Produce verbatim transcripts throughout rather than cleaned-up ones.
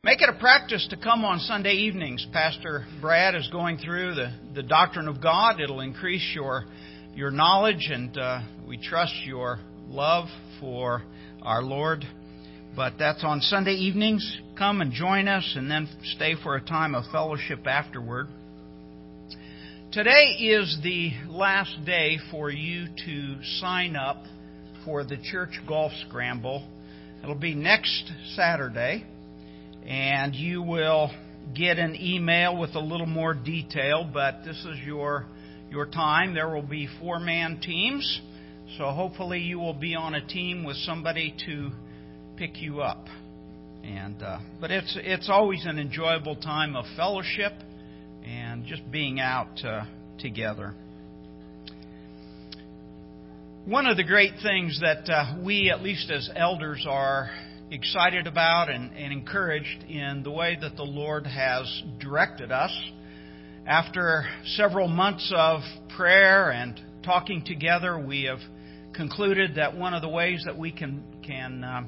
Make it a practice to come on Sunday evenings. Pastor Brad is going through the, the doctrine of God. It'll increase your your knowledge, and uh, we trust your love for our Lord. But that's on Sunday evenings. Come and join us, and then stay for a time of fellowship afterward. Today is the last day for you to sign up for the church golf scramble. It'll be next Saturday, and you will get an email with a little more detail, but this is your your time. There will be four-man teams, so hopefully you will be on a team with somebody to pick you up. And uh, but it's it's always an enjoyable time of fellowship and just being out uh, together. One of the great things that uh, we, at least as elders, are excited about and, and encouraged in the way that the Lord has directed us. After several months of prayer and talking together, we have concluded that one of the ways that we can can uh,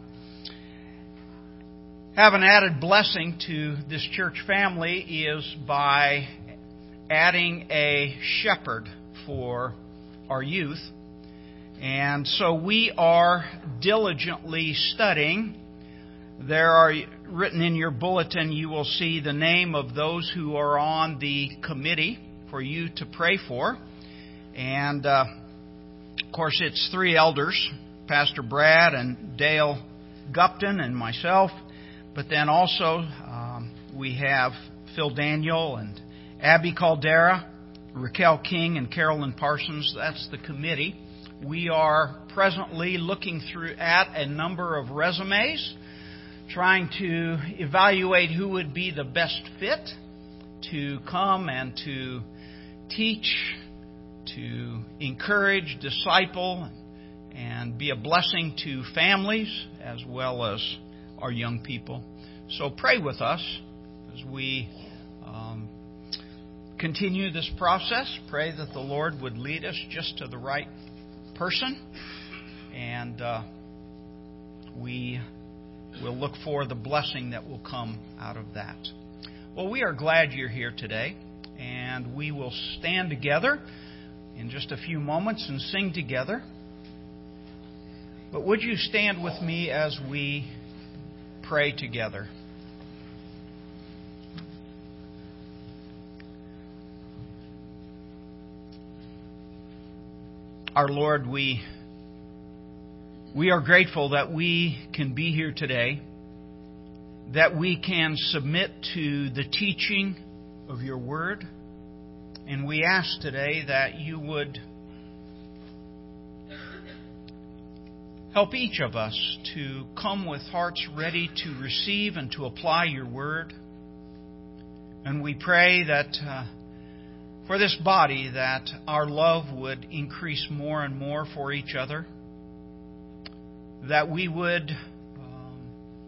have an added blessing to this church family is by adding a shepherd for our youth. And so we are diligently studying. There are written in your bulletin, you will see the name of those who are on the committee for you to pray for. And, uh, of course, it's three elders, Pastor Brad and Dale Gupton and myself. But then also um, we have Phil Daniel and Abby Caldera, Raquel King, and Carolyn Parsons. That's the committee. We are presently looking through at a number of resumes, trying to evaluate who would be the best fit to come and to teach, to encourage, disciple, and be a blessing to families as well as our young people. So pray with us as we um, continue this process. Pray that the Lord would lead us just to the right person, and uh, we will look for the blessing that will come out of that. Well, we are glad you're here today, and we will stand together in just a few moments and sing together. But would you stand with me as we pray together? Our Lord, we we are grateful that we can be here today, that we can submit to the teaching of your word, and we ask today that you would help each of us to come with hearts ready to receive and to apply your word. And we pray that uh, for this body, that our love would increase more and more for each other, that we would um,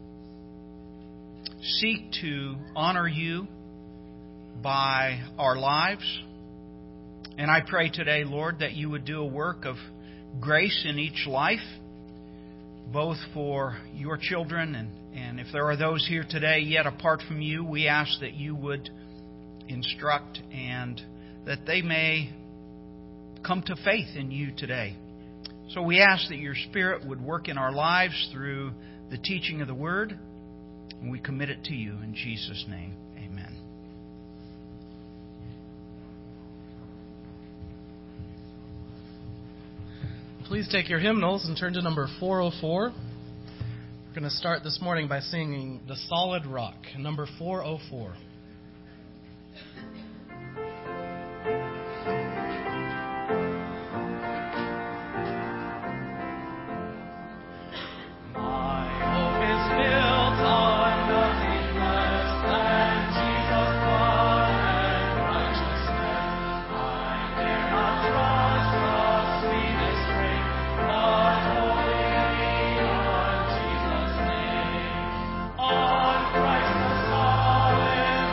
seek to honor you by our lives. And I pray today, Lord, that you would do a work of grace in each life, both for your children, and, and if there are those here today yet apart from you, we ask that you would instruct and that they may come to faith in you today. So we ask that your Spirit would work in our lives through the teaching of the Word, and we commit it to you in Jesus' name. Amen. Please take your hymnals and turn to number four oh four. We're going to start this morning by singing The Solid Rock, number four oh four. On Christ the solid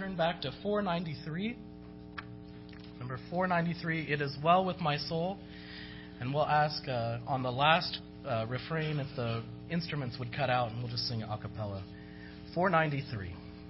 turn back to four ninety-three. Number four ninety-three, It Is Well With My Soul. And we'll ask uh, on the last uh, refrain if the instruments would cut out, and we'll just sing it a cappella. four ninety-three.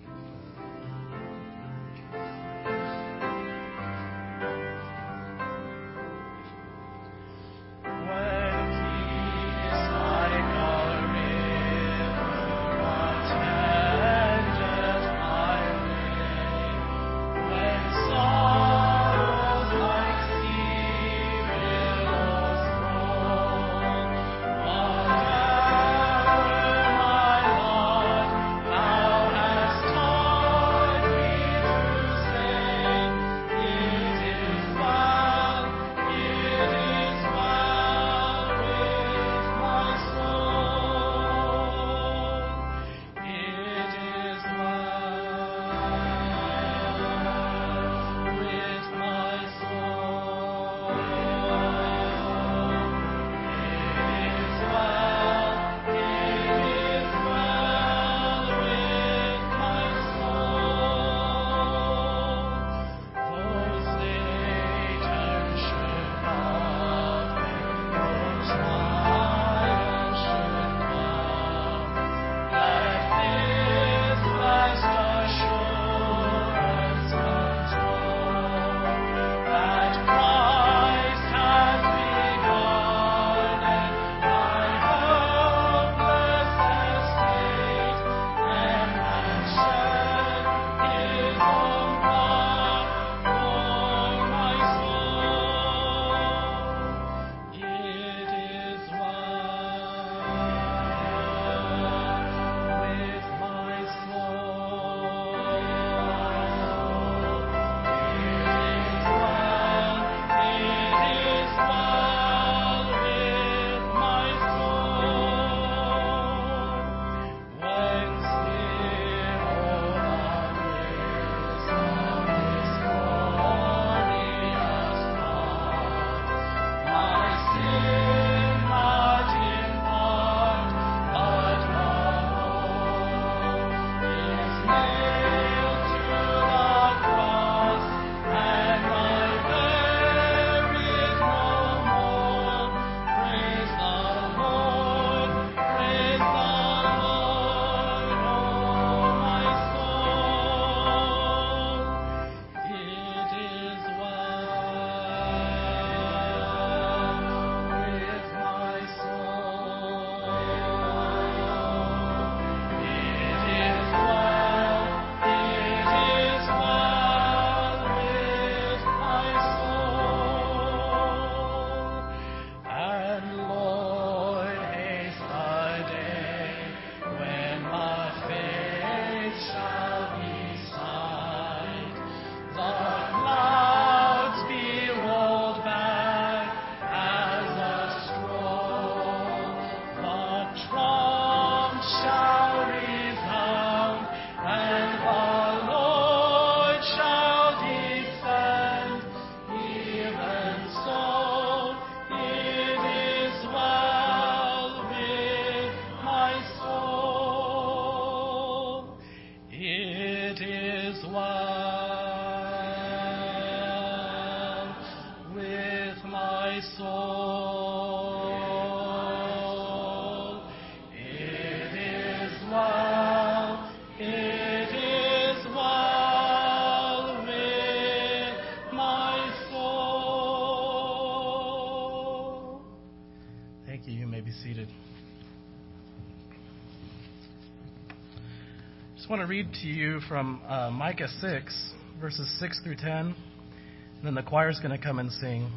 I just want to read to you from uh, Micah six, verses six through ten, and then the choir's going to come and sing.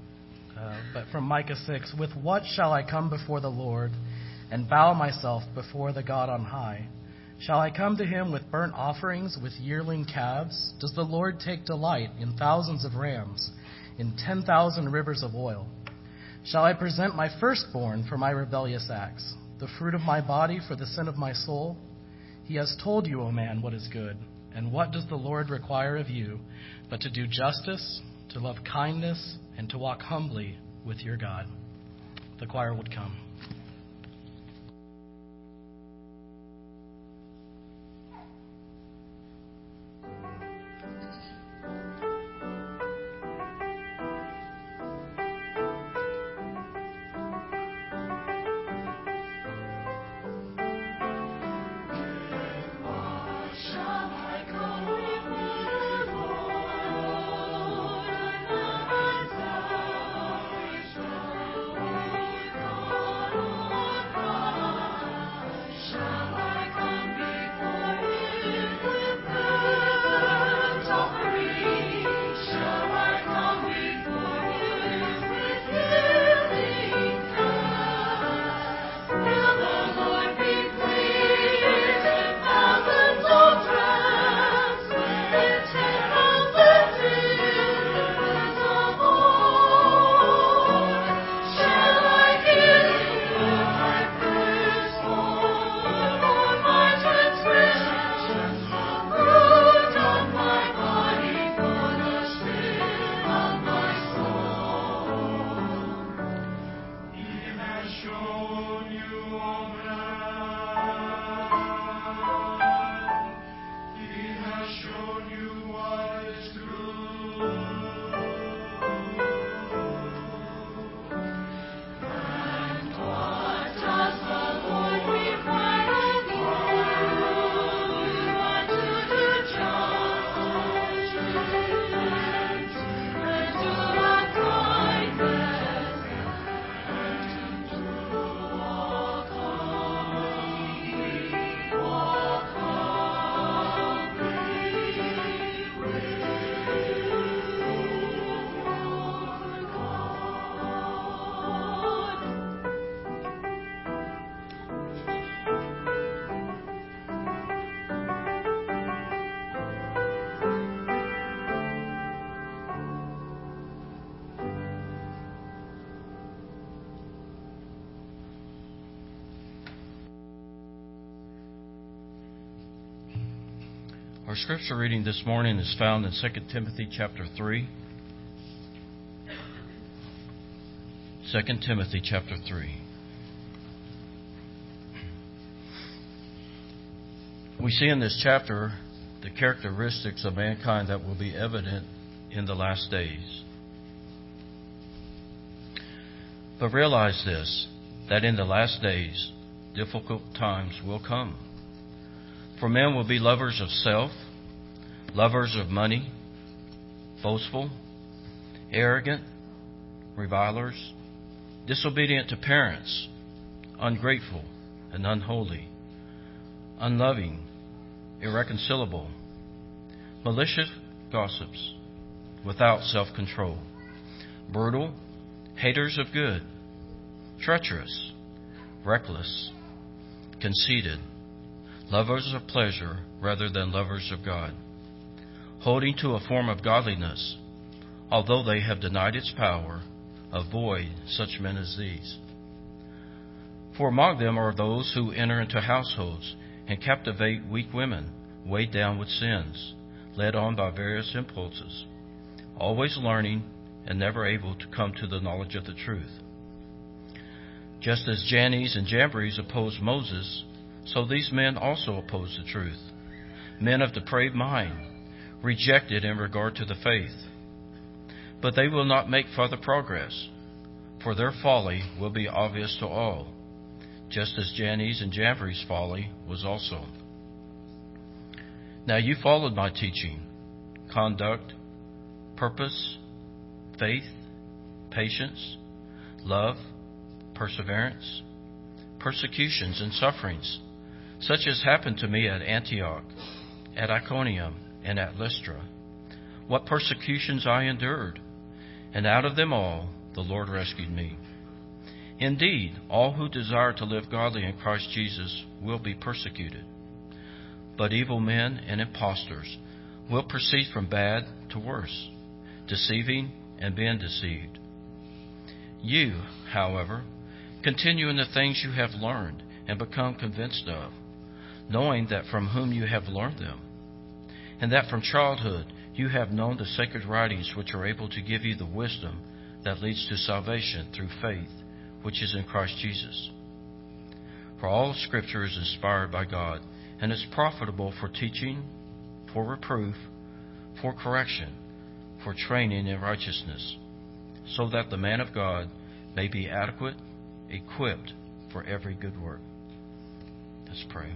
Uh, but from Micah six, with what shall I come before the Lord and bow myself before the God on high? Shall I come to him with burnt offerings, with yearling calves? Does the Lord take delight in thousands of rams, in ten thousand rivers of oil? Shall I present my firstborn for my rebellious acts, the fruit of my body for the sin of my soul? He has told you, O man, what is good. And what does the Lord require of you but to do justice, to love kindness, and to walk humbly with your God? The choir would come. Our scripture reading this morning is found in Second Timothy chapter three. Second Timothy chapter three. We see in this chapter the characteristics of mankind that will be evident in the last days. But realize this, that in the last days, difficult times will come. For men will be lovers of self, lovers of money, boastful, arrogant, revilers, disobedient to parents, ungrateful and unholy, unloving, irreconcilable, malicious gossips, without self-control, brutal, haters of good, treacherous, reckless, conceited, lovers of pleasure rather than lovers of God, holding to a form of godliness, although they have denied its power. Avoid such men as these. For among them are those who enter into households and captivate weak women, weighed down with sins, led on by various impulses, always learning and never able to come to the knowledge of the truth. Just as Jannes and Jambres opposed Moses, so these men also oppose the truth. Men of depraved mind, rejected in regard to the faith. But they will not make further progress, for their folly will be obvious to all, just as Jannes and Jambres' folly was also. Now you followed my teaching, conduct, purpose, faith, patience, love, perseverance, persecutions and sufferings, such as happened to me at Antioch, at Iconium, and at Lystra. What persecutions I endured, and out of them all the Lord rescued me. Indeed, all who desire to live godly in Christ Jesus will be persecuted. But evil men and impostors will proceed from bad to worse, deceiving and being deceived. You, however, continue in the things you have learned and become convinced of, knowing that from whom you have learned them, and that from childhood you have known the sacred writings which are able to give you the wisdom that leads to salvation through faith, which is in Christ Jesus. For all Scripture is inspired by God, and is profitable for teaching, for reproof, for correction, for training in righteousness, so that the man of God may be adequate, equipped for every good work. Let's pray.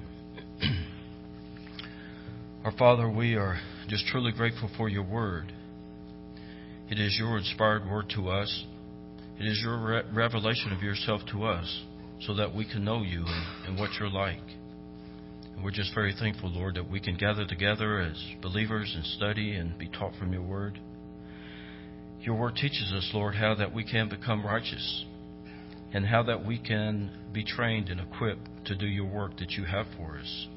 Our Father, we are just truly grateful for your word. It is your inspired word to us. It is your re- revelation of yourself to us so that we can know you and, and what you're like. And we're just very thankful, Lord, that we can gather together as believers and study and be taught from your word. Your word teaches us, Lord, how that we can become righteous and how that we can be trained and equipped to do your work that you have for us.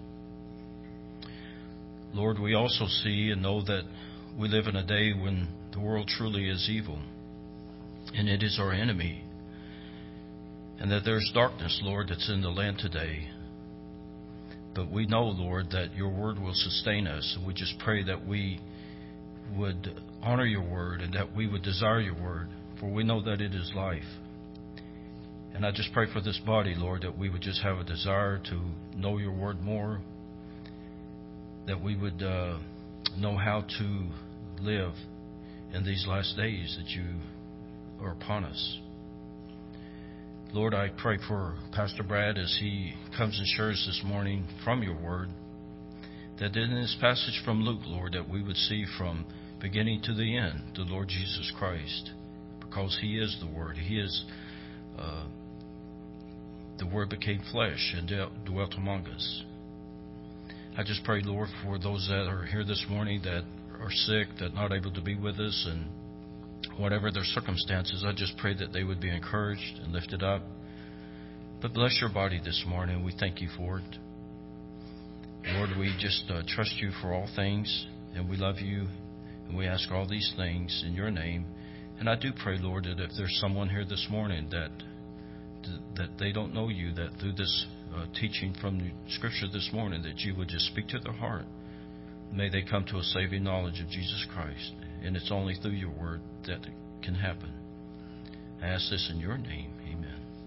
Lord, we also see and know that we live in a day when the world truly is evil, and it is our enemy, and that there's darkness, Lord, that's in the land today. But we know, Lord, that your word will sustain us, and we just pray that we would honor your word and that we would desire your word, for we know that it is life. And I just pray for this body, Lord, that we would just have a desire to know your word more, that we would uh, know how to live in these last days that you are upon us. Lord, I pray for Pastor Brad as he comes and shares this morning from your word, that in this passage from Luke, Lord, that we would see from beginning to the end the Lord Jesus Christ, because he is the Word. He is uh, the Word became flesh and dwelt among us. I just pray, Lord, for those that are here this morning that are sick, that are not able to be with us, and whatever their circumstances, I just pray that they would be encouraged and lifted up. But bless your body this morning. We thank you for it. Lord, we just uh, trust you for all things, and we love you, and we ask all these things in your name. And I do pray, Lord, that if there's someone here this morning that that they don't know you, that through this uh, teaching from the Scripture this morning, that you would just speak to their heart, may they come to a saving knowledge of Jesus Christ. And it's only through your word that it can happen. I ask this in your name. Amen.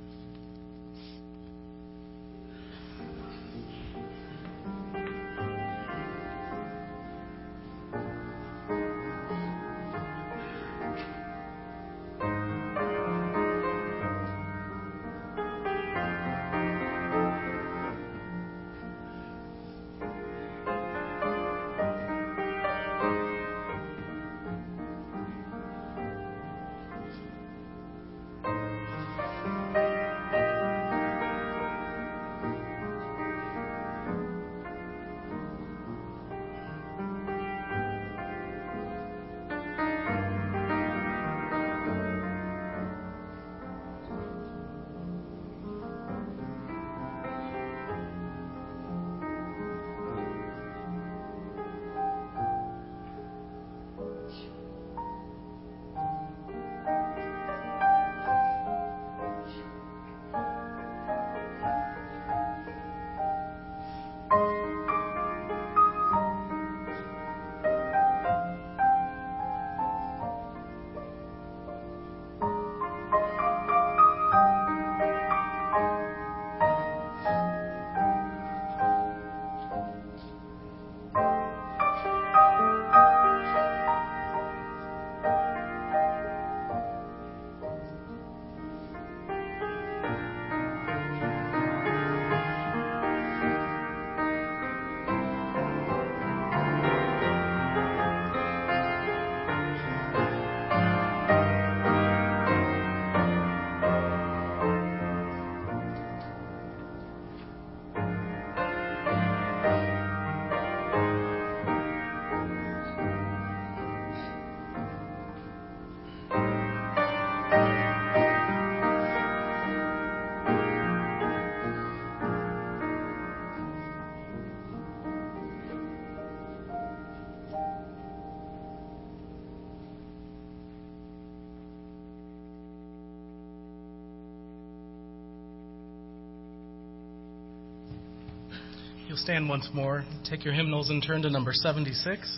You'll stand once more. Take your hymnals and turn to number seventy-six.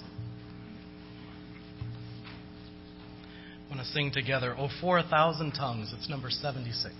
I want to sing together, "Oh, for a Thousand Tongues." It's number seventy-six.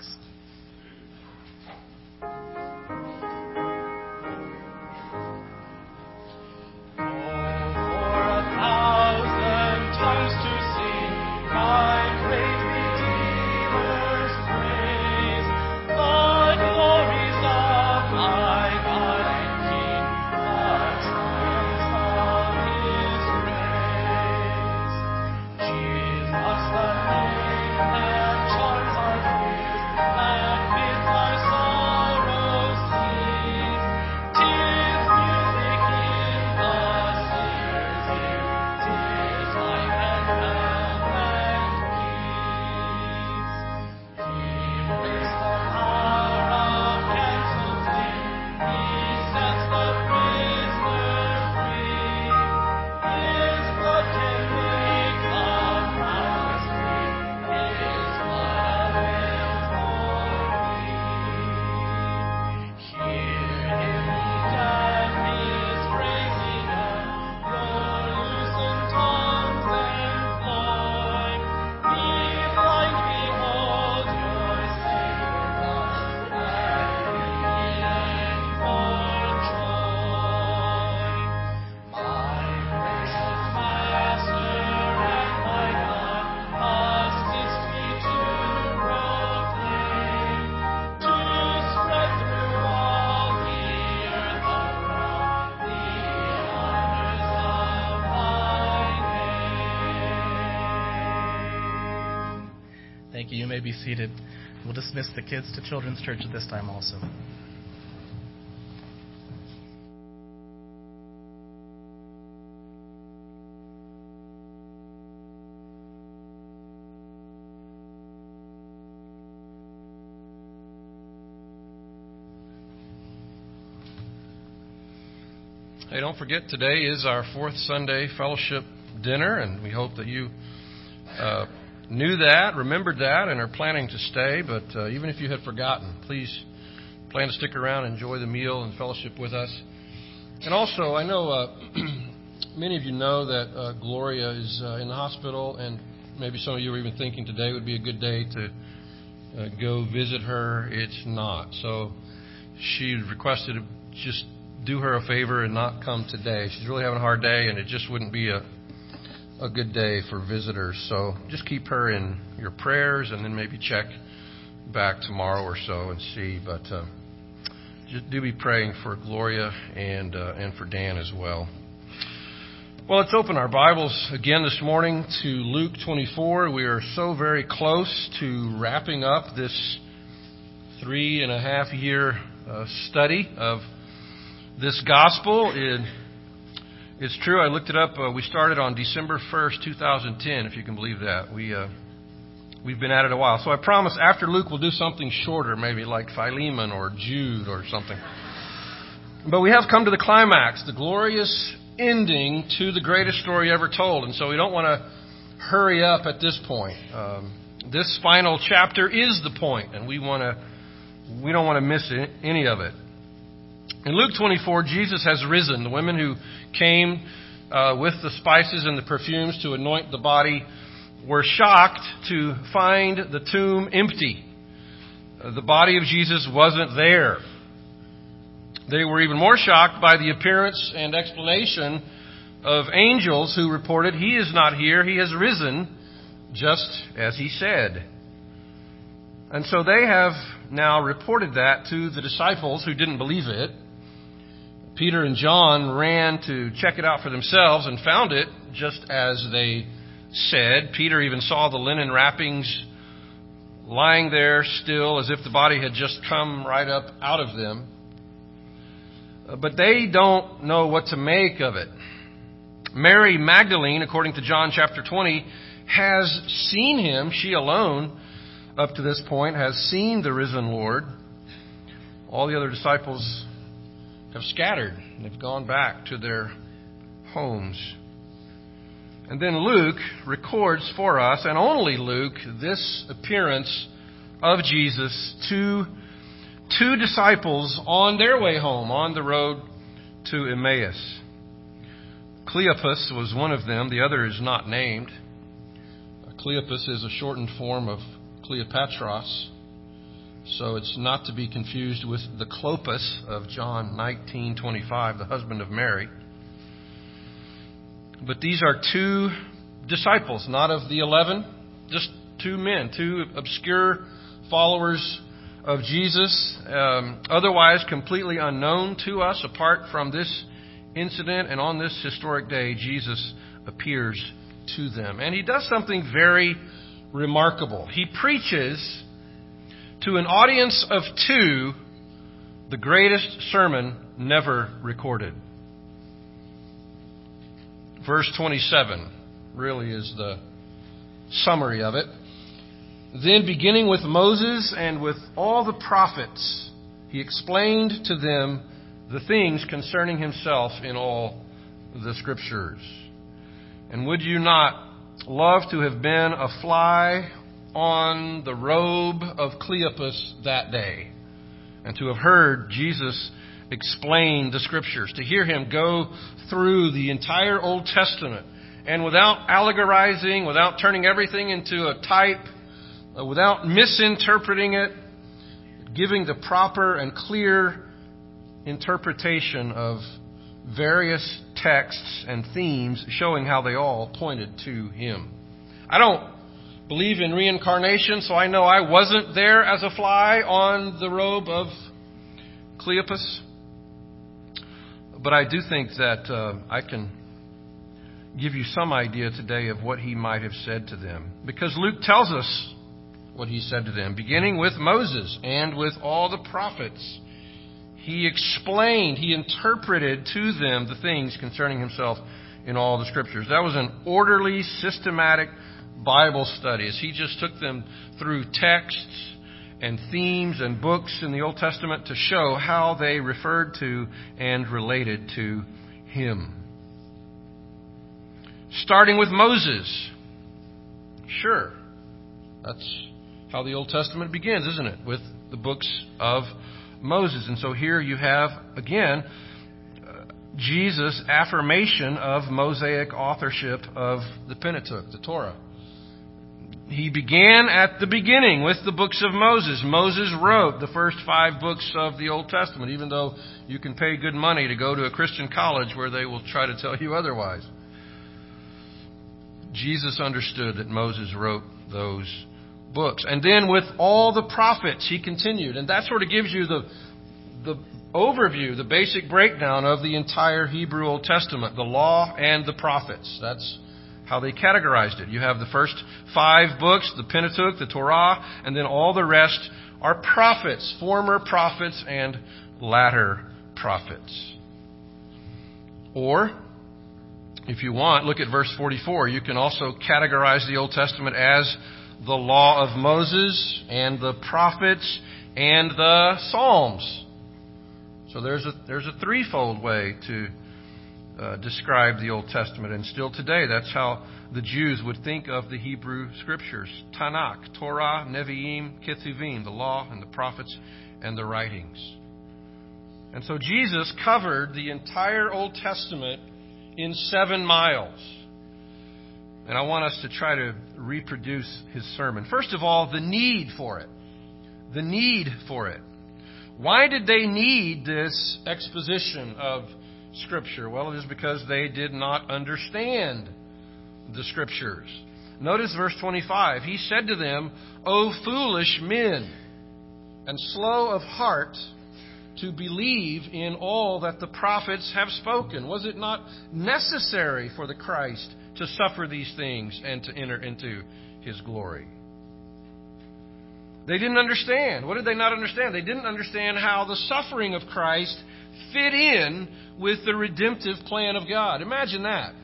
Thank you. You may be seated. We'll dismiss the kids to Children's Church at this time also. Hey, don't forget, today is our fourth Sunday fellowship dinner, and we hope that you uh, knew that, remembered that, and are planning to stay. But uh, even if you had forgotten, please plan to stick around, enjoy the meal and fellowship with us. And also, I know uh, many of you know that uh, Gloria is uh, in the hospital, and maybe some of you are even thinking today would be a good day to uh, go visit her. It's not. So she requested to just do her a favor and not come today. She's really having a hard day, and it just wouldn't be a a good day for visitors. So just keep her in your prayers, and then maybe check back tomorrow or so and see. But uh, just do be praying for Gloria and uh, and for Dan as well. Well, let's open our Bibles again this morning to Luke twenty-four. We are so very close to wrapping up this three and a half year uh, study of this gospel. It, it's true, I looked it up. Uh, we started on December first, twenty ten, if you can believe that. We, uh, we've been at it a while. So I promise after Luke we'll do something shorter, maybe like Philemon or Jude or something. But we have come to the climax, the glorious ending to the greatest story ever told. And so we don't want to hurry up at this point. Um, this final chapter is the point, and we want to, we don't want to miss it, any of it. In Luke twenty-four, Jesus has risen. The women who came uh, with the spices and the perfumes to anoint the body were shocked to find the tomb empty. Uh, the body of Jesus wasn't there. They were even more shocked by the appearance and explanation of angels who reported, "He is not here, he has risen, just as he said." And so they have now reported that to the disciples who didn't believe it. Peter and John ran to check it out for themselves and found it just as they said. Peter even saw the linen wrappings lying there still as if the body had just come right up out of them. But they don't know what to make of it. Mary Magdalene, according to John chapter twenty, has seen him. She alone, up to this point, has seen the risen Lord. All the other disciples have scattered. They've gone back to their homes. And then Luke records for us, and only Luke, this appearance of Jesus to two disciples on their way home, on the road to Emmaus. Cleopas was one of them. The other is not named. Cleopas is a shortened form of Cleopatros, so it's not to be confused with the Clopas of John nineteen twenty-five, the husband of Mary. But these are two disciples, not of the eleven, just two men, two obscure followers of Jesus, um, otherwise completely unknown to us apart from this incident. And on this historic day, Jesus appears to them. And he does something very remarkable. He preaches to an audience of two the greatest sermon never recorded. Verse twenty-seven really is the summary of it. Then, beginning with Moses and with all the prophets, he explained to them the things concerning himself in all the Scriptures. And would you not love to have been a fly on the robe of Cleopas that day, and to have heard Jesus explain the Scriptures, to hear him go through the entire Old Testament, and without allegorizing, without turning everything into a type, uh, without misinterpreting it, giving the proper and clear interpretation of various texts and themes, showing how they all pointed to him. I don't believe in reincarnation, so I know I wasn't there as a fly on the robe of Cleopas. But I do think that uh, I can give you some idea today of what he might have said to them. Because Luke tells us what he said to them. Beginning with Moses and with all the prophets, he explained, he interpreted to them the things concerning himself in all the Scriptures. That was an orderly, systematic Bible study as he just took them through texts and themes and books in the Old Testament to show how they referred to and related to him. Starting with Moses. Sure, that's how the Old Testament begins, isn't it? With the books of Moses. And so here you have, again, Jesus' affirmation of Mosaic authorship of the Pentateuch, the Torah. He began at the beginning with the books of Moses. Moses wrote the first five books of the Old Testament, even though you can pay good money to go to a Christian college where they will try to tell you otherwise. Jesus understood that Moses wrote those books. And then with all the prophets, he continued. And that sort of gives you the, the overview, the basic breakdown of the entire Hebrew Old Testament, the law and the prophets. That's how they categorized it. You have the first five books, the Pentateuch, the Torah, and then all the rest are prophets, former prophets and latter prophets. Or, if you want, look at verse forty-four. You can also categorize the Old Testament as the law of Moses and the prophets and the Psalms. So there's a there's a threefold way to uh, describe the Old Testament. And still today, that's how the Jews would think of the Hebrew Scriptures. Tanakh, Torah, Nevi'im, Ketuvim, the law and the prophets and the writings. And so Jesus covered the entire Old Testament in seven miles. And I want us to try to reproduce his sermon. First of all, the need for it. The need for it. Why did they need this exposition of Scripture? Well, it is because they did not understand the Scriptures. Notice verse twenty-five. He said to them, O foolish men, and slow of heart to believe in all that the prophets have spoken. Was it not necessary for the Christ to suffer these things and to enter into his glory? They didn't understand. What did they not understand? They didn't understand how the suffering of Christ fit in with the redemptive plan of God. Imagine that.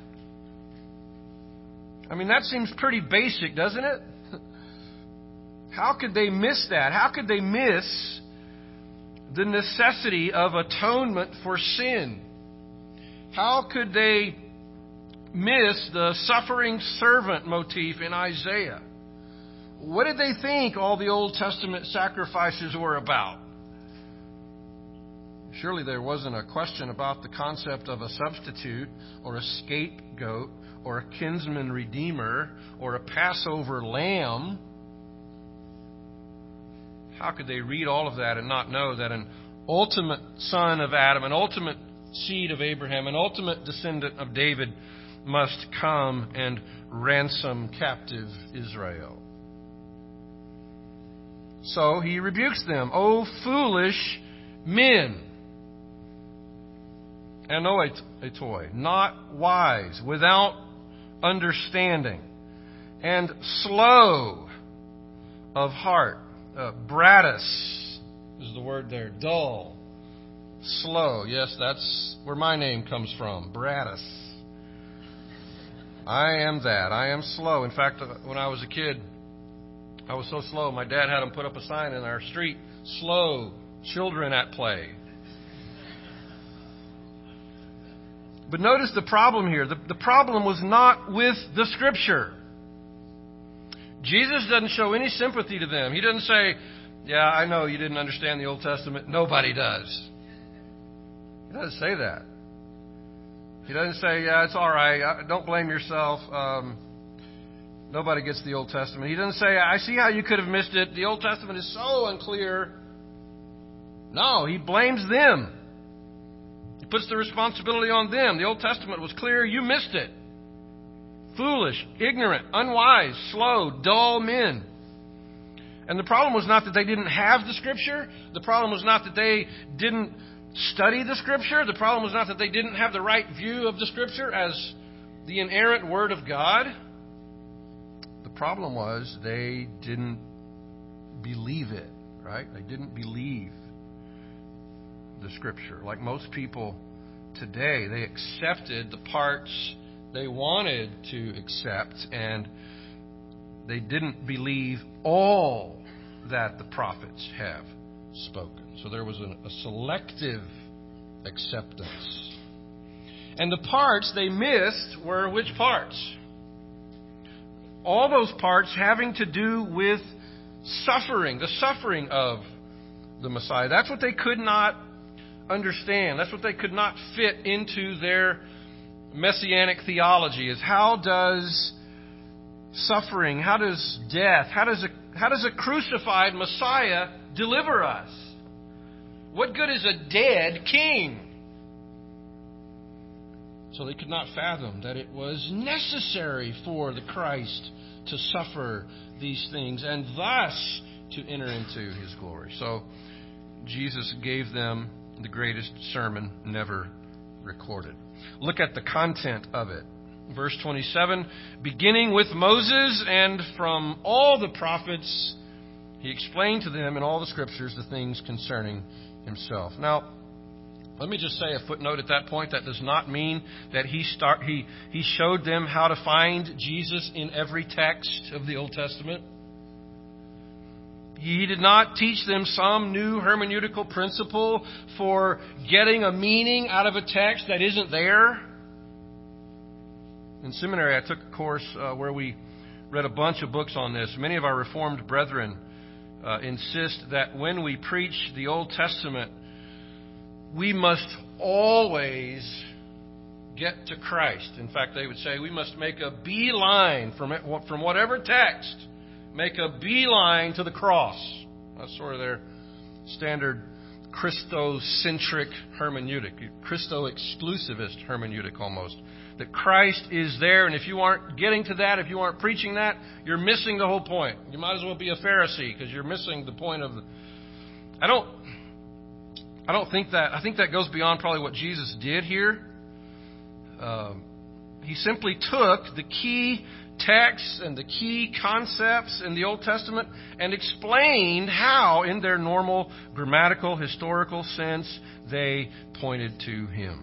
I mean, that seems pretty basic, doesn't it? How could they miss that? How could they miss the necessity of atonement for sin? How could they miss the suffering servant motif in Isaiah? What did they think all the Old Testament sacrifices were about? Surely there wasn't a question about the concept of a substitute or a scapegoat or a kinsman redeemer or a Passover lamb. How could they read all of that and not know that an ultimate son of Adam, an ultimate seed of Abraham, an ultimate descendant of David must come and ransom captive Israel? So he rebukes them. O foolish men. Anoetoi, not wise, without understanding, and slow of heart. Uh, Bratus is the word there. Dull. Slow. Yes, that's where my name comes from. Bratus. I am that. I am slow. In fact, when I was a kid, I was so slow, my dad had him put up a sign in our street, slow, children at play. But notice the problem here. The, the problem was not with the Scripture. Jesus doesn't show any sympathy to them. He doesn't say, yeah, I know you didn't understand the Old Testament. Nobody does. He doesn't say that. He doesn't say, yeah, it's all right. Don't blame yourself. Um, nobody gets the Old Testament. He doesn't say, I see how you could have missed it. The Old Testament is so unclear. No, he blames them. He puts the responsibility on them. The Old Testament was clear. You missed it. Foolish, ignorant, unwise, slow, dull men. And the problem was not that they didn't have the Scripture. The problem was not that they didn't study the Scripture. The problem was not that they didn't have the right view of the Scripture as the inerrant Word of God. The problem was they didn't believe it, right? They didn't believe the Scripture. Like most people today, they accepted the parts they wanted to accept, and they didn't believe all that the prophets have spoken. So there was a, a selective acceptance. And the parts they missed were which parts? All those parts having to do with suffering, the suffering of the Messiah. That's what they could not understand. That's what they could not fit into their messianic theology, is how does suffering, how does death, how does a, how does a crucified Messiah deliver us? What good is a dead king? So they could not fathom that it was necessary for the Christ to suffer these things and thus to enter into His glory. So Jesus gave them the greatest sermon never recorded. Look at the content of it. Verse twenty-seven, beginning with Moses and from all the prophets, He explained to them in all the Scriptures the things concerning Himself. Now, let me just say a footnote at that point. That does not mean that he start he he showed them how to find Jesus in every text of the Old Testament. He did not teach them some new hermeneutical principle for getting a meaning out of a text that isn't there. In seminary, I took a course uh, where we read a bunch of books on this. Many of our Reformed brethren uh, insist that when we preach the Old Testament, we must always get to Christ. In fact, they would say we must make a beeline from it, from whatever text, make a beeline to the cross. That's sort of their standard Christocentric hermeneutic, Christo-exclusivist hermeneutic almost. That Christ is there, and if you aren't getting to that, if you aren't preaching that, you're missing the whole point. You might as well be a Pharisee because you're missing the point of the... I don't... I don't think that, I think that goes beyond probably what Jesus did here. Um, he simply took the key texts and the key concepts in the Old Testament and explained how, in their normal grammatical, historical sense, they pointed to Him.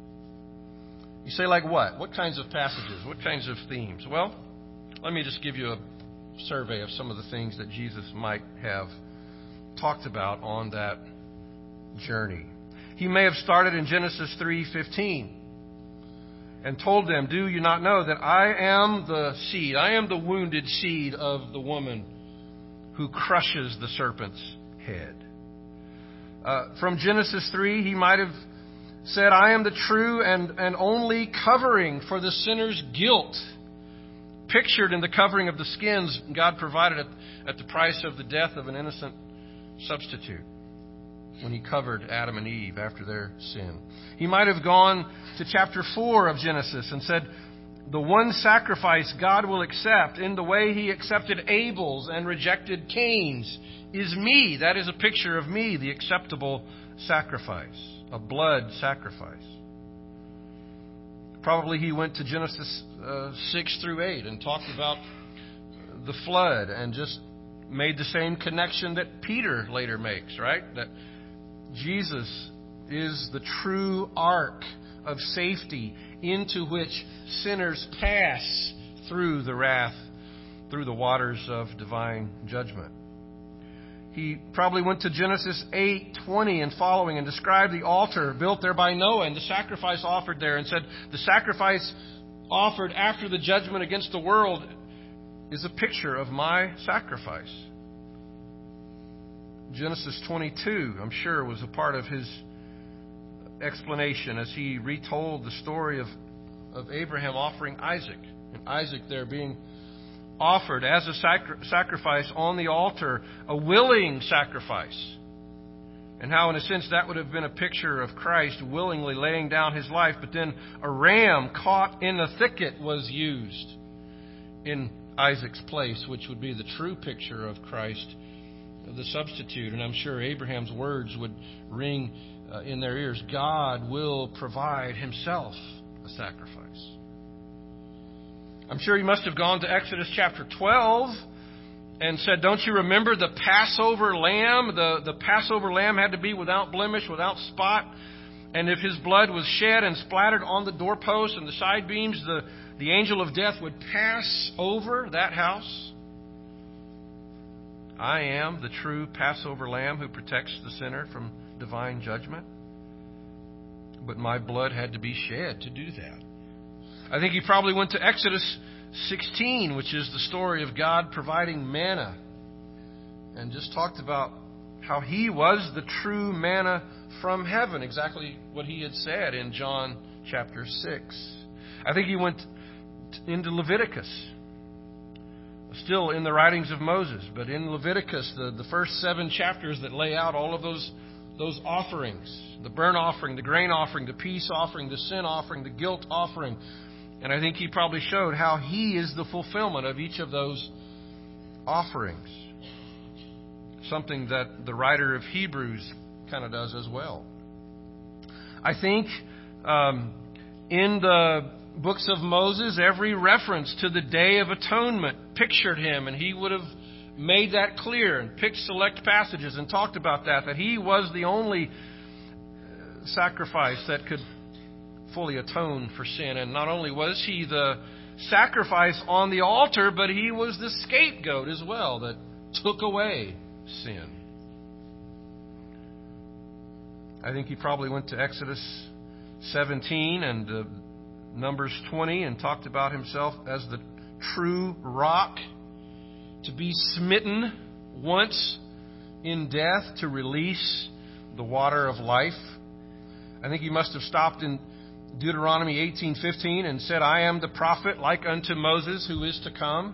You say, like what? What kinds of passages? What kinds of themes? Well, let me just give you a survey of some of the things that Jesus might have talked about on that journey. He may have started in Genesis three fifteen and told them, do you not know that I am the seed, I am the wounded seed of the woman who crushes the serpent's head. Uh, from Genesis three, he might have said, I am the true and, and only covering for the sinner's guilt, pictured in the covering of the skins God provided at, at the price of the death of an innocent substitute, when He covered Adam and Eve after their sin. He might have gone to chapter four of Genesis and said, the one sacrifice God will accept in the way He accepted Abel's and rejected Cain's is me. That is a picture of me, the acceptable sacrifice, a blood sacrifice. Probably he went to Genesis uh, six through eight and talked about the flood and just made the same connection that Peter later makes, right? That Jesus is the true ark of safety into which sinners pass through the wrath, through the waters of divine judgment. He probably went to Genesis eight twenty and following and described the altar built there by Noah and the sacrifice offered there, and said the sacrifice offered after the judgment against the world is a picture of my sacrifice. Genesis twenty-two, I'm sure, was a part of his explanation as he retold the story of, of Abraham offering Isaac, and Isaac there being offered as a sacri- sacrifice on the altar, a willing sacrifice. And how, in a sense, that would have been a picture of Christ willingly laying down His life, but then a ram caught in a thicket was used in Isaac's place, which would be the true picture of Christ, the substitute. And I'm sure Abraham's words would ring uh, in their ears. God will provide Himself a sacrifice. I'm sure he must have gone to Exodus chapter twelve and said, don't you remember the Passover lamb? The, the Passover lamb had to be without blemish, without spot. And if his blood was shed and splattered on the doorposts and the side beams, the, the angel of death would pass over that house. I am the true Passover lamb who protects the sinner from divine judgment. But my blood had to be shed to do that. I think he probably went to Exodus sixteen, which is the story of God providing manna, and just talked about how He was the true manna from heaven, exactly what He had said in John chapter six. I think He went into Leviticus, still in the writings of Moses, but in Leviticus, the, the first seven chapters that lay out all of those, those offerings, the burnt offering, the grain offering, the peace offering, the sin offering, the guilt offering. And I think He probably showed how He is the fulfillment of each of those offerings. Something that the writer of Hebrews kind of does as well. I think um, in the books of Moses, every reference to the Day of Atonement pictured Him, and he would have made that clear and picked select passages and talked about that, that He was the only sacrifice that could fully atone for sin. And not only was He the sacrifice on the altar, but He was the scapegoat as well that took away sin. I think He probably went to Exodus seventeen and uh, Numbers twenty and talked about Himself as the true rock, to be smitten once in death to release the water of life. I think He must have stopped in Deuteronomy eighteen fifteen and said, I am the prophet like unto Moses who is to come.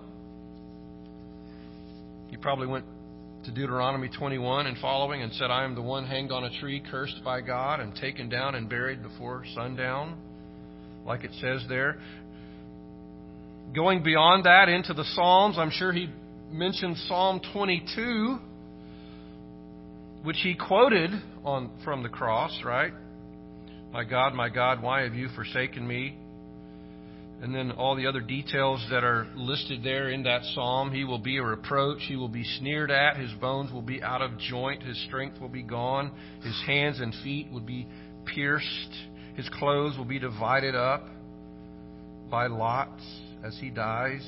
He probably went to Deuteronomy twenty-one and following and said, I am the one hanged on a tree, cursed by God, and taken down and buried before sundown, like it says there. Going beyond that into the Psalms, I'm sure he mentioned Psalm twenty-two, which he quoted on from the cross, right? My God, my God, why have you forsaken me? And then all the other details that are listed there in that psalm. He will be a reproach. He will be sneered at. His bones will be out of joint. His strength will be gone. His hands and feet will be pierced. His clothes will be divided up by lots as he dies.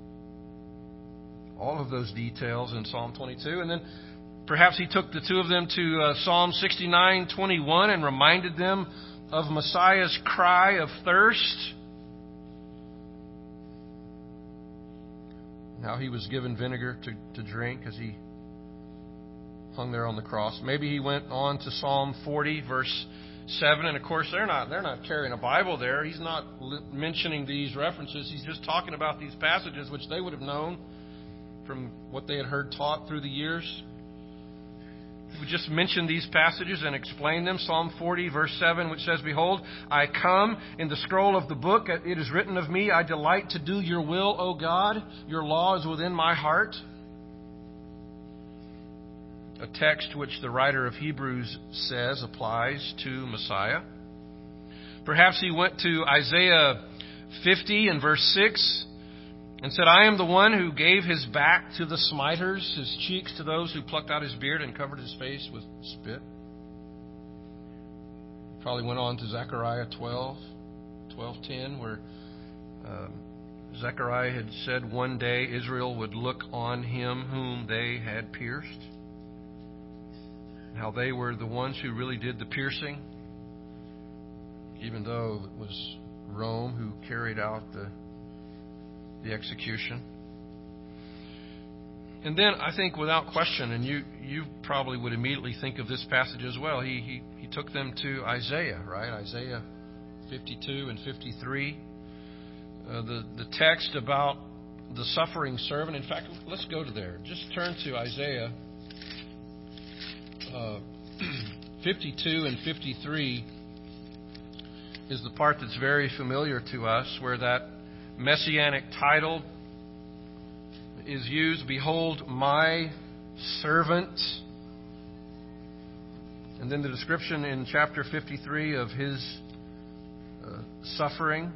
All of those details in Psalm twenty-two. And then perhaps he took the two of them to uh, Psalm sixty-nine twenty-one and reminded them of Messiah's cry of thirst. How he was given vinegar to, to drink as he hung there on the cross. Maybe he went on to Psalm forty, verse seven, and of course they're not they're not carrying a Bible there. He's not mentioning these references. He's just talking about these passages which they would have known from what they had heard taught through the years. He would just mention these passages and explain them. Psalm forty, verse seven, which says, Behold, I come in the scroll of the book. It is written of me, I delight to do your will, O God. Your law is within my heart. A text which the writer of Hebrews says applies to Messiah. Perhaps he went to Isaiah fifty and verse six and said, I am the one who gave his back to the smiters, his cheeks to those who plucked out his beard and covered his face with spit. Probably went on to Zechariah twelve, twelve ten, where um, Zechariah had said one day Israel would look on him whom they had pierced. How they were the ones who really did the piercing, even though it was Rome who carried out the the execution. And then I think without question, and you, you probably would immediately think of this passage as well, he, he, he took them to Isaiah, right? Isaiah fifty-two and fifty-three. Uh, the, the text about the suffering servant. In fact, let's go to there. Just turn to Isaiah uh, fifty-two and fifty-three is the part that's very familiar to us, where that messianic title is used. Behold, my servant. And then the description in chapter fifty-three of his uh, suffering.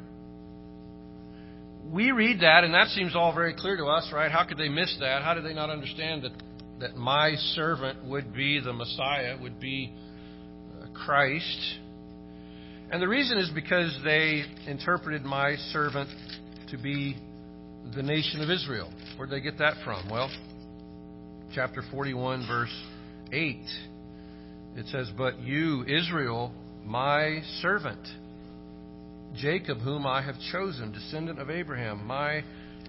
We read that, and that seems all very clear to us, right? How could they miss that? How did they not understand that, that my servant would be the Messiah, would be uh, Christ? And the reason is because they interpreted my servant to be the nation of Israel. Where'd they get that from? Well, chapter forty-one, verse eight. It says, But you, Israel, my servant, Jacob, whom I have chosen, descendant of Abraham, my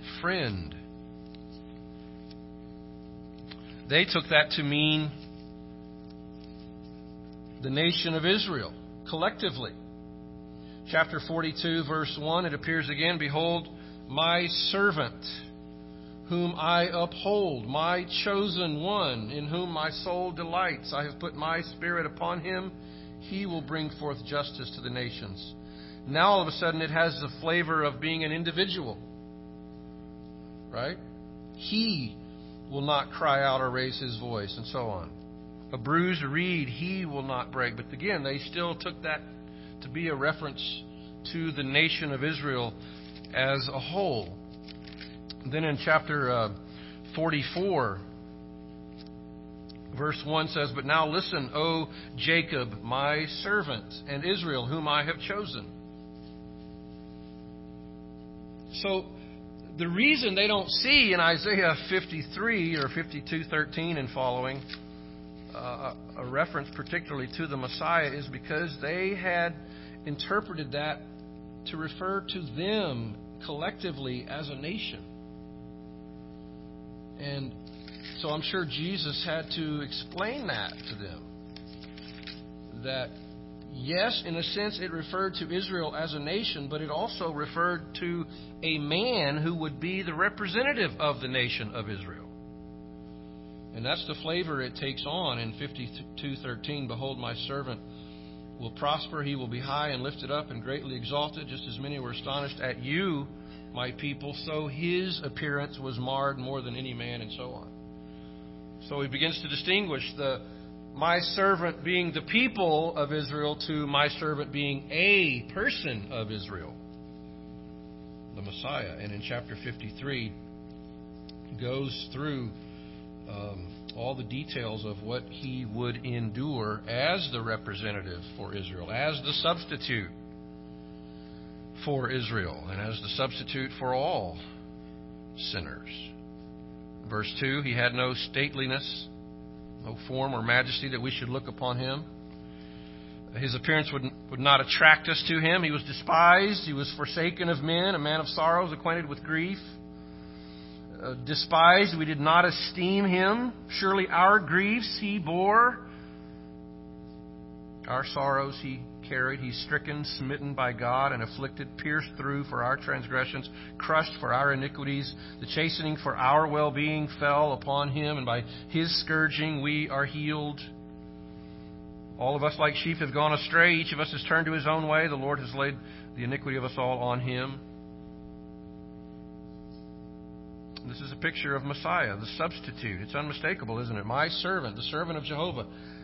friend. They took that to mean the nation of Israel, collectively. Chapter forty-two, verse one, it appears again, "Behold, my servant, whom I uphold, my chosen one, in whom my soul delights. I have put my spirit upon him. He will bring forth justice to the nations." Now all of a sudden it has the flavor of being an individual. Right? He will not cry out or raise his voice, and so on. A bruised reed he will not break. But again, they still took that to be a reference to the nation of Israel as a whole. Then in chapter uh, forty-four, verse one says, "But now listen, O Jacob, my servant, and Israel, whom I have chosen." So the reason they don't see in Isaiah fifty-three or fifty-two thirteen and following uh, a reference particularly to the Messiah is because they had interpreted that to refer to them collectively as a nation. And so I'm sure Jesus had to explain that to them. That, yes, in a sense it referred to Israel as a nation, but it also referred to a man who would be the representative of the nation of Israel. And that's the flavor it takes on in fifty-two thirteen. "Behold, my servant will prosper. He will be high and lifted up and greatly exalted. Just as many were astonished at you, my people, so his appearance was marred more than any man," and so on. So he begins to distinguish the my servant being the people of Israel to my servant being a person of Israel, the Messiah. And in chapter fifty-three, he goes through um, all the details of what he would endure as the representative for Israel, as the substitute for Israel, and as the substitute for all sinners. Verse two, "He had no stateliness, no form or majesty that we should look upon him. His appearance would, would not attract us to him. He was despised. He was forsaken of men, a man of sorrows, acquainted with grief. Uh, despised, we did not esteem him. Surely our griefs he bore. Our sorrows he carried. He's stricken, smitten by God, and afflicted, pierced through for our transgressions, crushed for our iniquities. The chastening for our well-being fell upon him, and by his scourging we are healed. All of us like sheep have gone astray. Each of us has turned to his own way. The Lord has laid the iniquity of us all on him." This is a picture of Messiah, the substitute. It's unmistakable, isn't it? My servant, the servant of Jehovah,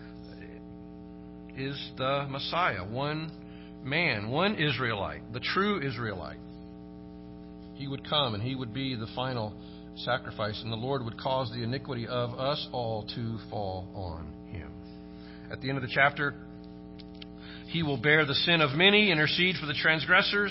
is the Messiah. One man, one Israelite, the true Israelite. He would come and he would be the final sacrifice, and the Lord would cause the iniquity of us all to fall on him. At the end of the chapter, he will bear the sin of many, intercede for the transgressors.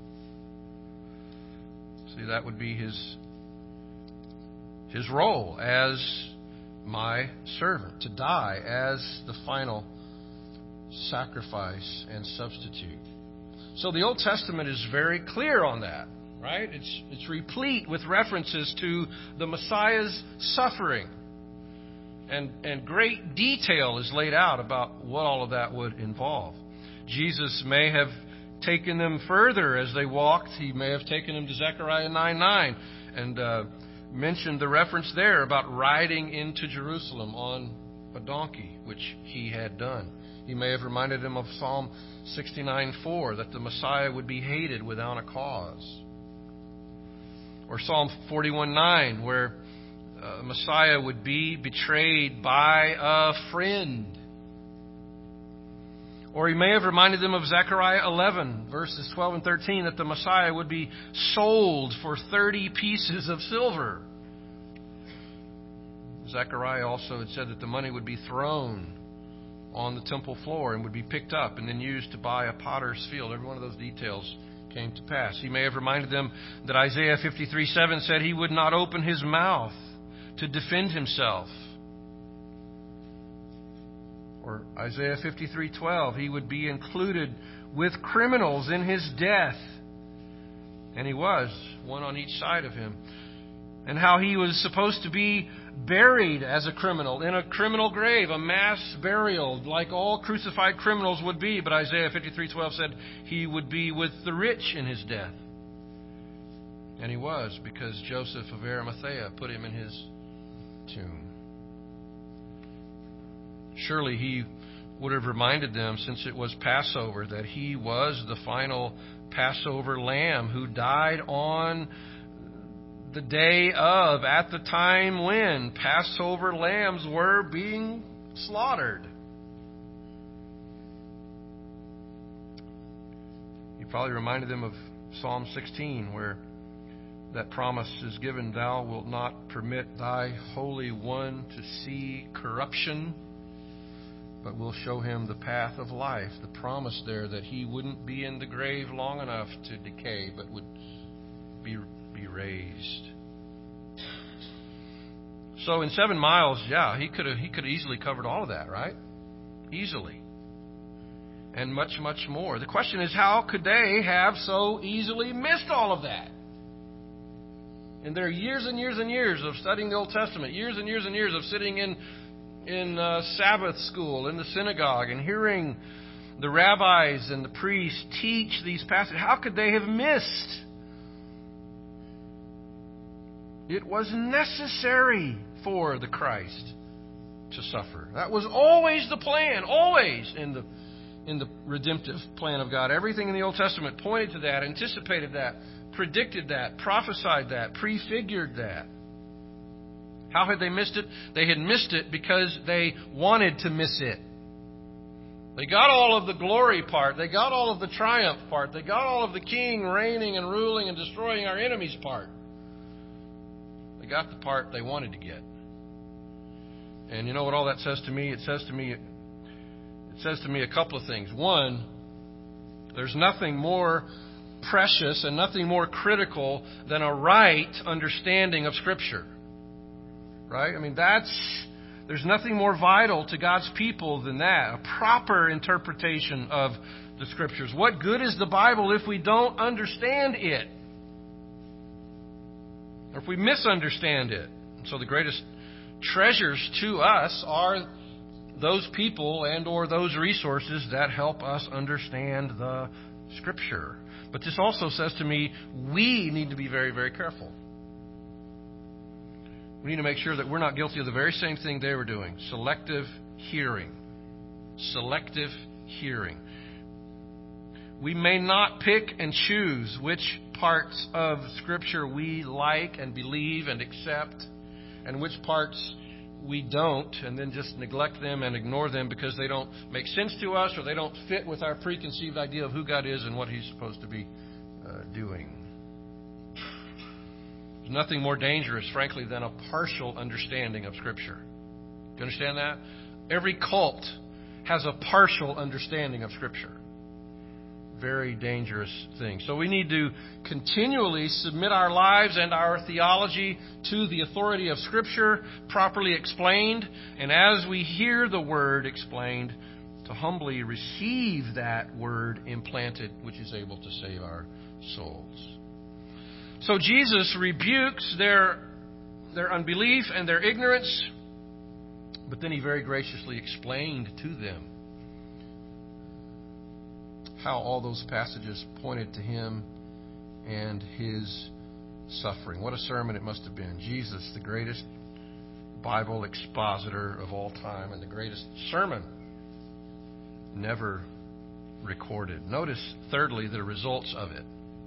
See, that would be his his role as my servant, to die as the final sacrifice and substitute. So the Old Testament is very clear on that, right? It's it's replete with references to the Messiah's suffering. And, and great detail is laid out about what all of that would involve. Jesus may have taken them further as they walked. He may have taken them to Zechariah nine nine and uh, mentioned the reference there about riding into Jerusalem on a donkey, which he had done. He may have reminded them of Psalm sixty-nine four, that the Messiah would be hated without a cause. Or Psalm forty-one nine, where uh, Messiah would be betrayed by a friend. Or he may have reminded them of Zechariah eleven, verses twelve and thirteen, that the Messiah would be sold for thirty pieces of silver. Zechariah also had said that the money would be thrown on the temple floor and would be picked up and then used to buy a potter's field. Every one of those details came to pass. He may have reminded them that Isaiah fifty-three seven said he would not open his mouth to defend himself. Or Isaiah fifty-three twelve, he would be included with criminals in his death. And he was, one on each side of him. and how he was supposed to be buried as a criminal in a criminal grave, a mass burial like all crucified criminals would be. But Isaiah fifty-three twelve said he would be with the rich in his death. And he was, because Joseph of Arimathea put him in his tomb. Surely he would have reminded them, since it was Passover, that he was the final Passover lamb who died on the day of, at the time when Passover lambs were being slaughtered. He probably reminded them of Psalm sixteen, where that promise is given, thou wilt not permit thy Holy One to see corruption, but will show him the path of life. The promise there that he wouldn't be in the grave long enough to decay, but would be be raised. So in seven miles, yeah, he could have he could have easily covered all of that, right? Easily. And much, much more. The question is, how could they have so easily missed all of that? In their years and years and years of studying the Old Testament, years and years and years of sitting in in uh, Sabbath school, in the synagogue, and hearing the rabbis and the priests teach these passages, how could they have missed? It was necessary for the Christ to suffer. That was always the plan, always in the in the redemptive plan of God. Everything in the Old Testament pointed to that, anticipated that, predicted that, prophesied that, prefigured that. How had they missed it? They had missed it because they wanted to miss it. They got all of the glory part. They got all of the triumph part. They got all of the king reigning and ruling and destroying our enemies part. They got the part they wanted to get. And you know what all that says to me? It says to me, it says to me a couple of things. One, there's nothing more precious and nothing more critical than a right understanding of Scripture. Right? I mean, that's, there's nothing more vital to God's people than that. A proper interpretation of the Scriptures. What good is the Bible if we don't understand it? Or if we misunderstand it? So the greatest treasures to us are those people and or those resources that help us understand the Scripture. But this also says to me, we need to be very, very careful. We need to make sure that we're not guilty of the very same thing they were doing. Selective hearing. Selective hearing. We may not pick and choose which parts of Scripture we like and believe and accept, and which parts we don't, and then just neglect them and ignore them because they don't make sense to us or they don't fit with our preconceived idea of who God is and what He's supposed to be uh, doing. There's nothing more dangerous, frankly, than a partial understanding of Scripture. Do you understand that? Every cult has a partial understanding of Scripture. Very dangerous thing. So we need to continually submit our lives and our theology to the authority of Scripture, properly explained, and as we hear the Word explained, to humbly receive that Word implanted, which is able to save our souls. So Jesus rebukes their, their unbelief and their ignorance, but then He very graciously explained to them how all those passages pointed to Him and His suffering. What a sermon it must have been. Jesus, the greatest Bible expositor of all time, and the greatest sermon never recorded. Notice, thirdly, the results of it.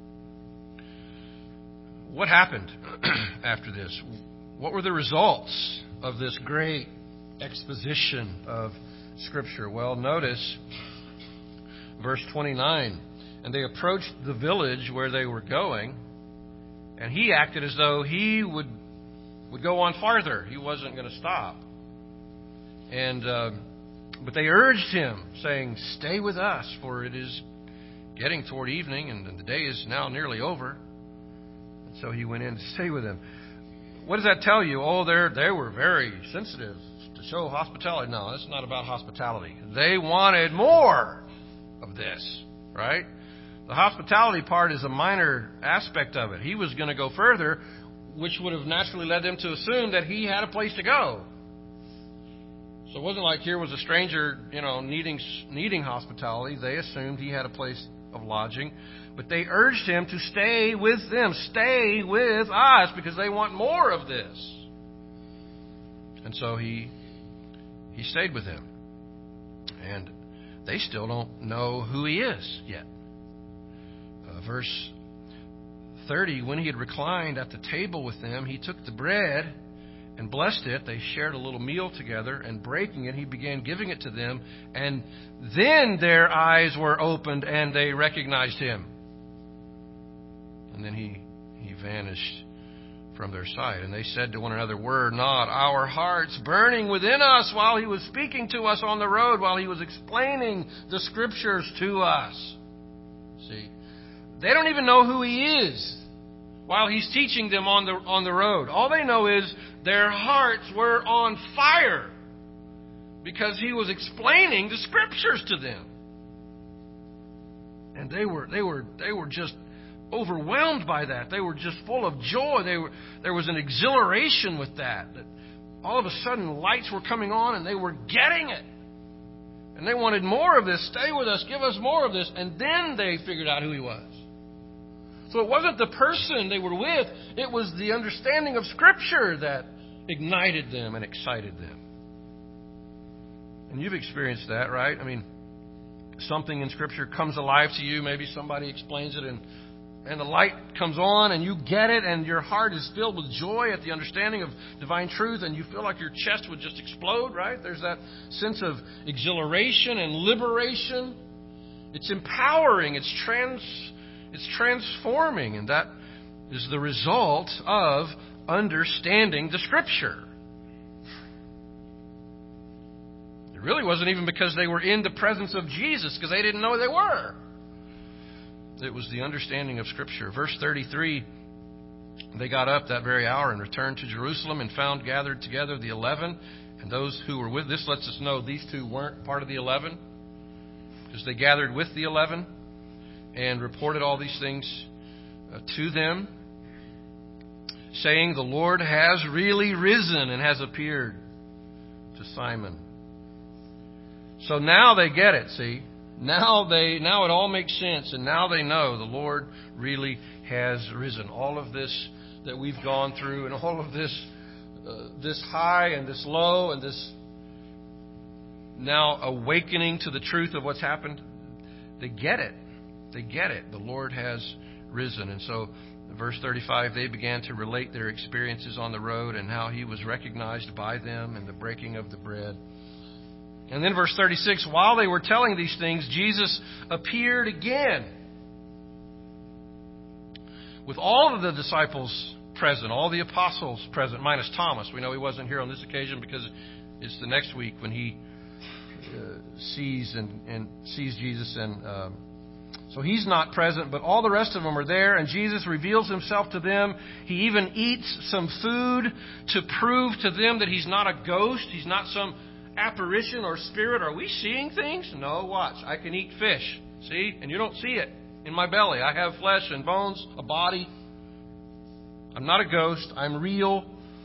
What happened after this? What were the results of this great exposition of Scripture? Well, notice verse twenty-nine. And they approached the village where they were going, and He acted as though He would would go on farther. He wasn't going to stop. And uh, but they urged Him, saying, "Stay with us, for it is getting toward evening, and the day is now nearly over." And so He went in to stay with them. What does that tell you? Oh, they they were very sensitive to show hospitality. No, it's not about hospitality. They wanted more of this, right? The hospitality part is a minor aspect of it. He was going to go further. which would have naturally led them to assume that he had a place to go. So it wasn't like here was a stranger, you know, needing needing hospitality. They assumed he had a place of lodging. But they urged him to stay with them. Stay with us because they want more of this. And so he he stayed with them. And they still don't know who he is yet. Uh, verse thirty, when he had reclined at the table with them, he took the bread and blessed it. They shared a little meal together, and breaking it, he began giving it to them. And then their eyes were opened, and they recognized him. And then he, he vanished from their sight. And they said to one another, "Were not our hearts burning within us while he was speaking to us on the road, while he was explaining the Scriptures to us?" See, they don't even know who he is while he's teaching them on the on the road. All they know is their hearts were on fire because he was explaining the Scriptures to them. And they were they were they were just overwhelmed by that. They were just full of joy. They were there was an exhilaration with that. That all of a sudden lights were coming on and they were getting it. And they wanted more of this. Stay with us, give us more of this. And then they figured out who he was. So it wasn't the person they were with, it was the understanding of Scripture that ignited them and excited them. And you've experienced that, right? I mean, something in Scripture comes alive to you, maybe somebody explains it, and, and the light comes on, and you get it, and your heart is filled with joy at the understanding of divine truth, and you feel like your chest would just explode, right? There's that sense of exhilaration and liberation. It's empowering, it's trans... It's transforming, and that is the result of understanding the Scripture. It really wasn't even because they were in the presence of Jesus, because they didn't know they were. It was the understanding of Scripture. Verse thirty-three, they got up that very hour and returned to Jerusalem and found gathered together the eleven, and those who were with. This lets us know these two weren't part of the eleven, because they gathered with the eleven and reported all these things uh, to them, saying, "The Lord has really risen and has appeared to Simon." So now they get it, see? Now they now it all makes sense, and now they know the Lord really has risen. All of this that we've gone through, and all of this uh, this high and this low, and this now awakening to the truth of what's happened, they get it. They get it. The Lord has risen. And so, verse thirty-five, they began to relate their experiences on the road and how he was recognized by them and the breaking of the bread. And then verse thirty-six, while they were telling these things, Jesus appeared again with all of the disciples present, all the apostles present, minus Thomas. We know he wasn't here on this occasion because it's the next week when he uh, sees and, and sees Jesus and uh, So he's not present, but all the rest of them are there, and Jesus reveals himself to them. He even eats some food to prove to them that he's not a ghost. He's not some apparition or spirit. Are we seeing things? No, watch. I can eat fish. See? And you don't see it in my belly. I have flesh and bones, a body. I'm not a ghost. I'm real.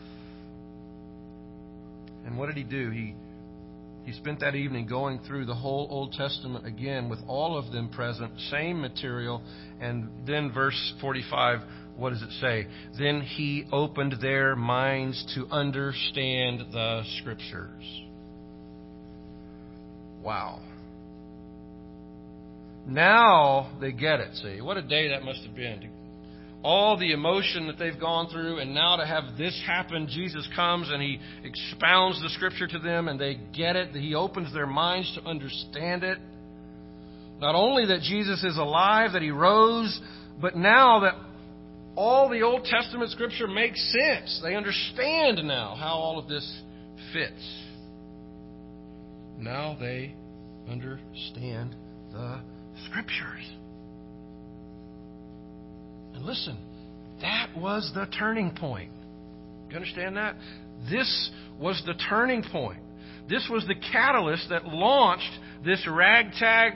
And what did he do? He He spent that evening going through the whole Old Testament again with all of them present, same material. And then verse forty-five, what does it say? Then he opened their minds to understand the Scriptures. Wow. Now they get it, see. What a day that must have been. All the emotion that they've gone through, and now to have this happen, Jesus comes and he expounds the Scripture to them, and they get it. He opens their minds to understand it. Not only that Jesus is alive, that he rose, but now that all the Old Testament Scripture makes sense. They understand now how all of this fits. Now they understand the Scriptures. And listen, that was the turning point. You understand that? This was the turning point. This was the catalyst that launched this ragtag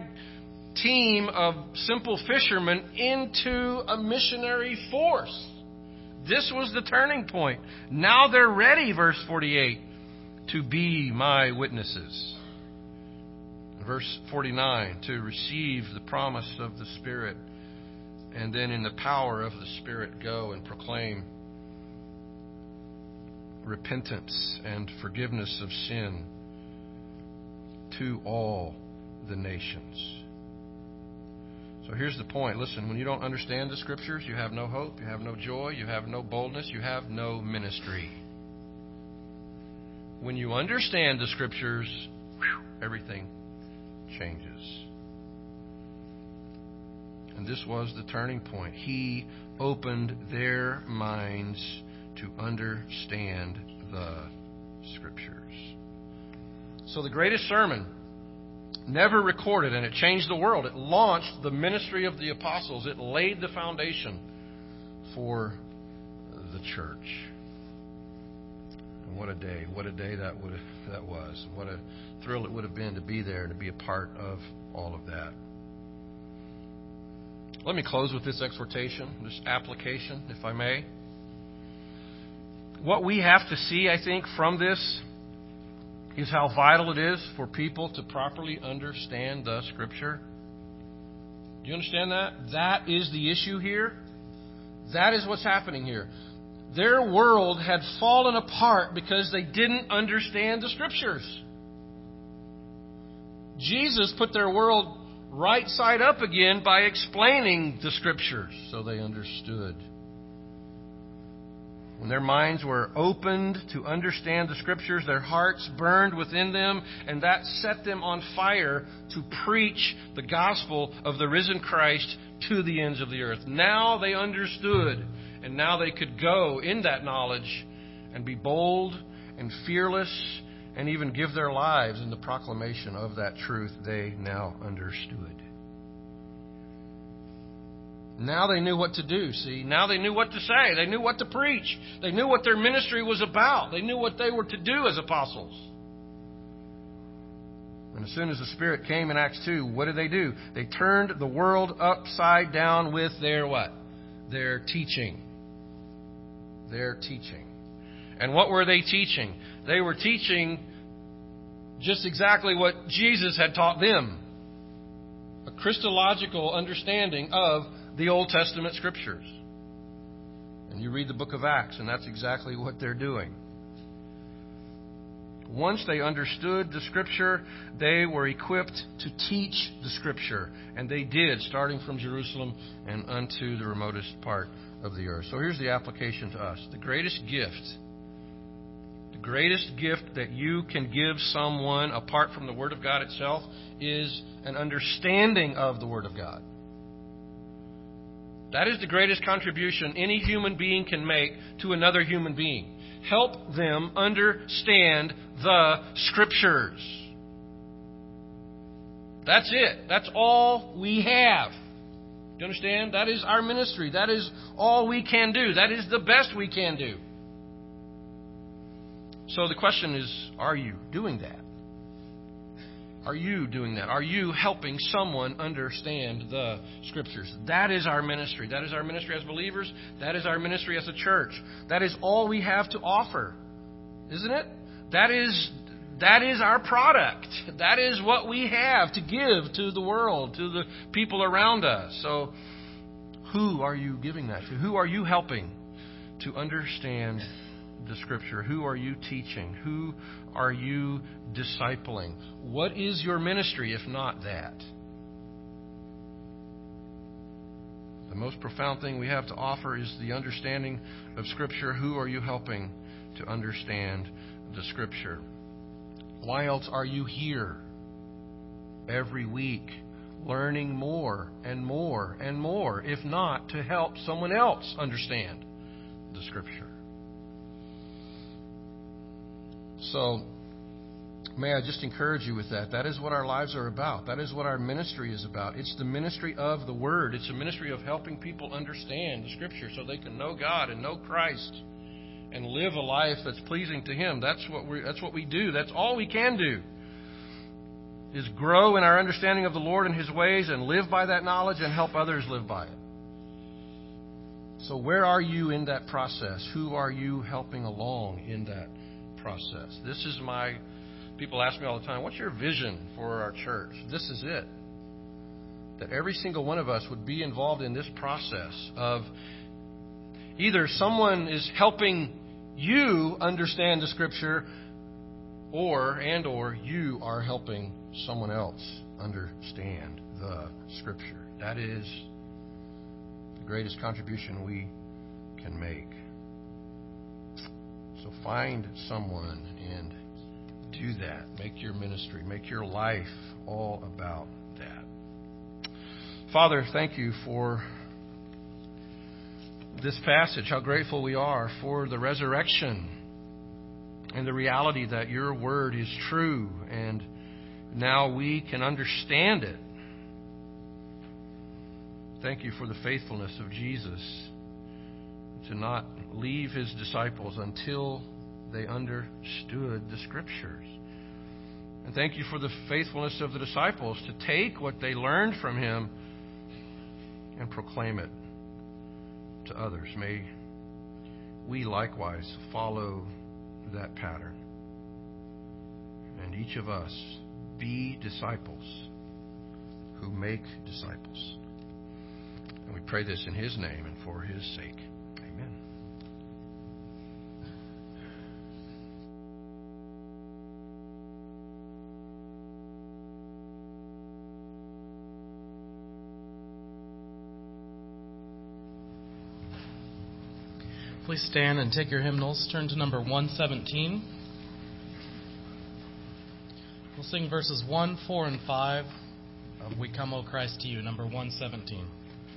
team of simple fishermen into a missionary force. This was the turning point. Now they're ready, verse forty-eight, to be my witnesses. Verse forty-nine, to receive the promise of the Spirit, and then in the power of the Spirit go and proclaim repentance and forgiveness of sin to all the nations. So here's the point. Listen, when you don't understand the Scriptures, you have no hope, you have no joy, you have no boldness, you have no ministry. When you understand the Scriptures, whew, everything changes. And this was the turning point. He opened their minds to understand the Scriptures. So the greatest sermon never recorded, and it changed the world. It launched the ministry of the apostles. It laid the foundation for the church. And what a day. What a day that would that was. What a thrill it would have been to be there and to be a part of all of that. Let me close with this exhortation, this application, if I may. What we have to see, I think, from this is how vital it is for people to properly understand the Scripture. Do you understand that? That is the issue here. That is what's happening here. Their world had fallen apart because they didn't understand the Scriptures. Jesus put their world right side up again by explaining the Scriptures so they understood. When their minds were opened to understand the Scriptures, their hearts burned within them, and that set them on fire to preach the gospel of the risen Christ to the ends of the earth. Now they understood, and now they could go in that knowledge and be bold and fearless and even give their lives in the proclamation of that truth they now understood. Now they knew what to do, see? Now they knew what to say. They knew what to preach. They knew what their ministry was about. They knew what they were to do as apostles. And as soon as the Spirit came in Acts two, what did they do? They turned the world upside down with their what? Their teaching. Their teaching. And what were they teaching? They were teaching just exactly what Jesus had taught them. A Christological understanding of the Old Testament Scriptures. And you read the book of Acts, and that's exactly what they're doing. Once they understood the Scripture, they were equipped to teach the Scripture. And they did, starting from Jerusalem and unto the remotest part of the earth. So here's the application to us. The greatest gift, the greatest gift that you can give someone apart from the Word of God itself is an understanding of the Word of God. That is the greatest contribution any human being can make to another human being. Help them understand the Scriptures. That's it. That's all we have. Do you understand? That is our ministry. That is all we can do. That is the best we can do. So the question is, are you doing that? Are you doing that? Are you helping someone understand the Scriptures? That is our ministry. That is our ministry as believers. That is our ministry as a church. That is all we have to offer, isn't it? That is, that is our product. That is what we have to give to the world, to the people around us. So who are you giving that to? Who are you helping to understand the Scripture? Who are you teaching? Who are you discipling? What is your ministry if not that? The most profound thing we have to offer is the understanding of Scripture. Who are you helping to understand the Scripture? Why else are you here every week learning more and more and more, if not to help someone else understand the Scripture? So, may I just encourage you with that. That is what our lives are about. That is what our ministry is about. It's the ministry of the Word. It's a ministry of helping people understand the Scripture so they can know God and know Christ and live a life that's pleasing to Him. That's what we that's what we do. That's all we can do, is grow in our understanding of the Lord and His ways and live by that knowledge and help others live by it. So where are you in that process? Who are you helping along in that process? This is my... People ask me all the time, what's your vision for our church? This is it. That every single one of us would be involved in this process of either someone is helping you understand the Scripture, or and or you are helping someone else understand the Scripture. That is the greatest contribution we can make. So find someone and do that. Make your ministry, make your life all about that. Father, thank you for this passage. How grateful we are for the resurrection and the reality that your word is true, and now we can understand it. Thank you for the faithfulness of Jesus to not leave his disciples until they understood the Scriptures. And thank you for the faithfulness of the disciples to take what they learned from him and proclaim it to others. May we likewise follow that pattern, and each of us be disciples who make disciples. And we pray this in his name and for his sake. Amen. Please stand and take your hymnals. Turn to number one seventeen. We'll sing verses one, four, and five of We Come, O Christ, to You, number one seventeen.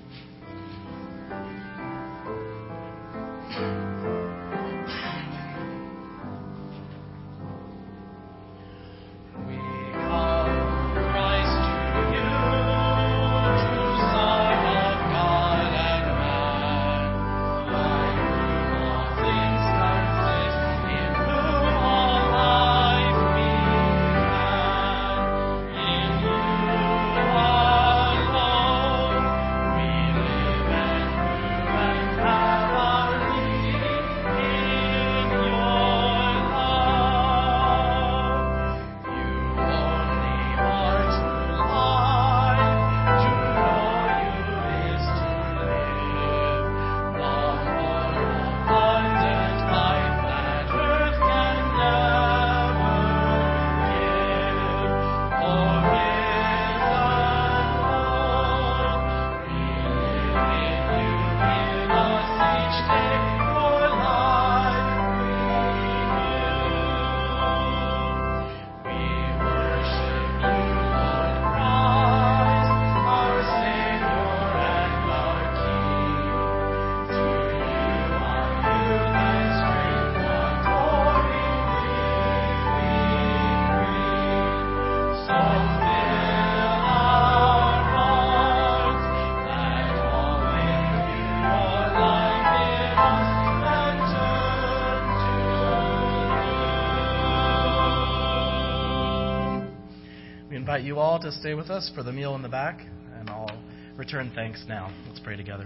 Invite you all to stay with us for the meal in the back, and I'll return thanks now. Let's pray together.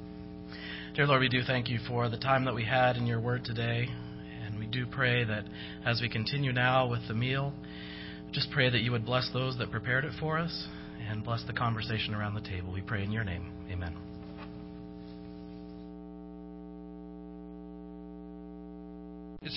Dear Lord, we do thank you for the time that we had in your word today, and we do pray that as we continue now with the meal, just pray that you would bless those that prepared it for us and bless the conversation around the table. We pray in your name. Amen.